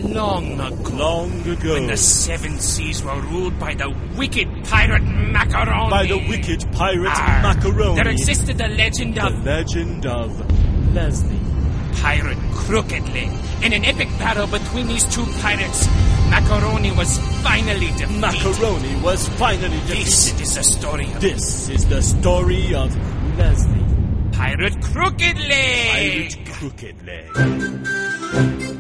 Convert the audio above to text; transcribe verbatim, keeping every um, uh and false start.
long ago. Long ago. When the seven seas were ruled by the wicked pirate Macaroni. By the wicked pirate Arr, Macaroni. There existed the legend The of... legend of Leslie. Pirate Crooked Leg. In an epic battle between these two pirates, Macaroni was finally defeated. Macaroni was finally defeated. This is the story of... This is the story of Leslie. Pirate Crooked Leg. Pirate Crooked Leg.